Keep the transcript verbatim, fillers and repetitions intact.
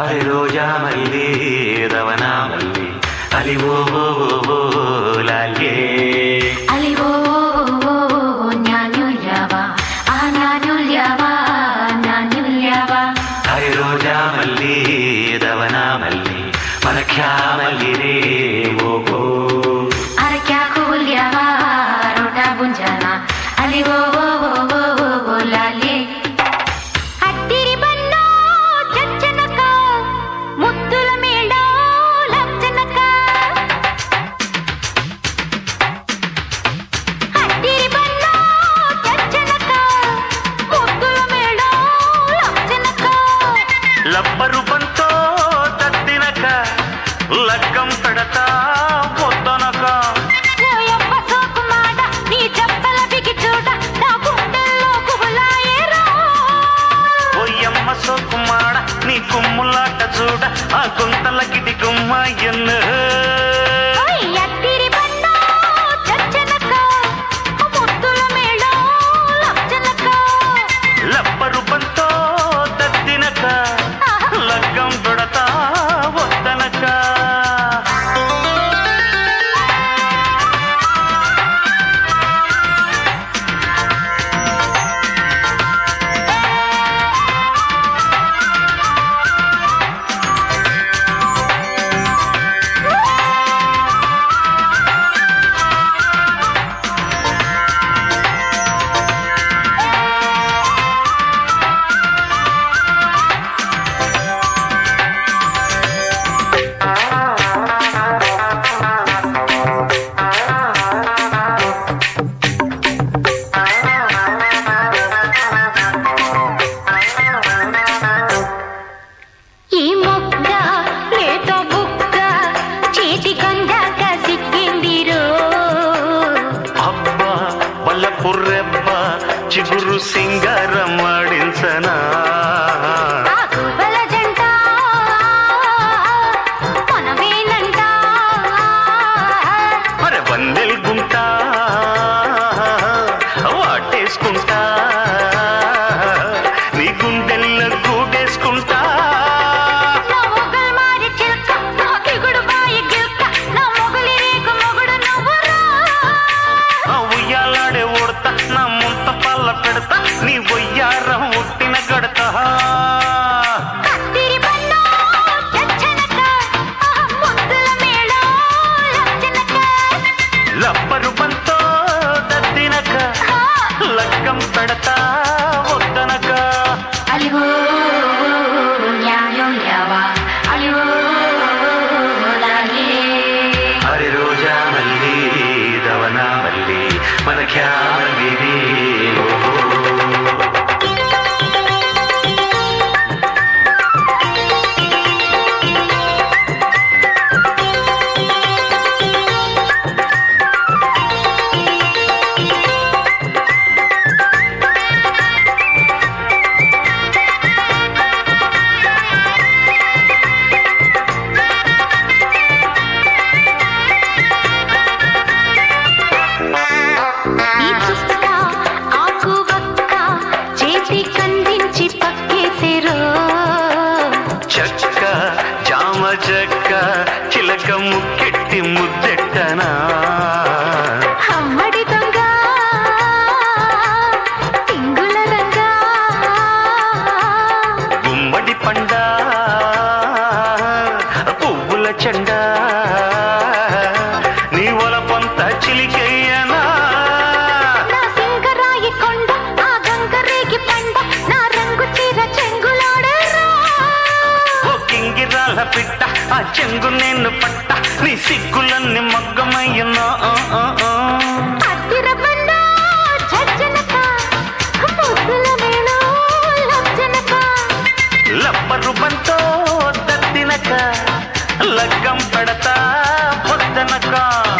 అరే రోజా మల్లి రవణ మల్లి అలి ఓ ఓ లాల్యే అలి ఓ జ్ఞానుల్యవా ఆ జ్ఞానుల్యవా జ్ఞానుల్యవా అరే రోజా మల్లి రవణ మల్లి మనఖ్యా మల్లి రే ఓ ఓ అరే క్యా కూల్యవా రోటా గుంజనా అలి ఓ ఓ లాల్యే అట్టిరి బన్నో చచ్చనక ముద్దుల మేళో లచ్చనక అట్టిరి బన్నో చచ్చనక ముద్దుల మేళో లచ్చనక లబ్బరు బంతో తద్దినక లగ్గం పెడతా పొద్దనక ఓయప్ప సోకుమాడ నీ జప్పల బిగి చూడ నా గుండెల్లో కుబులాయేరా ఓయమ్మ సోకుమాడ నీ కుమ్ములాట చూడ ఆ గుంతల గిడి గుమ్మాయన్ను ఓయ్ అట్టిరి బన్నో చచ్చనక ముద్దుల మేళో లచ్చనక లబ్బరు బంతో తద్దినక లగ్గం పెడతా వద్దనక ఈ మొక్క లేత బుక్క చేతి కందాక సిక్కిందిరో అబ్బా వల్ల పుర్రెబ్బ చిగురు సింగారం ఆడించనా ఆకు బల జంట మనమేనంట అరే వందెల్ గుంట వాటేసుకుంటా నీ గుండెల్లో గూడేసుకుంటా నా మొగల్ మారి చిల్క నా దిగుడు బాయి గిల్క నా మొగలి రేకు మొగుడు నువ్వురా ఆ ఉయ్యాలాడే ఉడతా నా ముంత పల్ల పెడతా నీ ఒయ్యారం ఉట్టిన గడతా అట్టిరి బన్నో చచ్చనక ముద్దుల మేళో లచ్చనక లబ్బరు బంతో దద్దినక లగ్గం పెడతా వద్దనక అలివో న్యాయుల్యవా అలివో లాల్యే అరే రోజా మల్లి రవణ మల్లి మనఖ్యా మల్లి రే ఓ ఈ చుక్క ఆకు వక్క చేతి కందించి పక్కేసేరో చక్క జామ చెక్క చిలక ముక్కెట్టి ముద్దెట్టనా అమ్మడి దొంగ తింగుల రంగా గుమ్మడి పండ పువ్వుల చెండ నీ ఒలపంత చిలికెయ్యనా నా సింగరాయి కొండ ఆ గంగరేగి పండ నా రంగు చీర చెంగులాడరా ఓ కింగిరాల పిట్ట ఆ చెంగు నేను పట్ట నీ సిగ్గులన్నీ మగ్గమయ్యనా అట్టిర బండ చచ్చనక ముద్దుల మేళో లచ్చనక లబ్బరు బంతో దద్దినక లగ్గం పెడతా పొద్దనక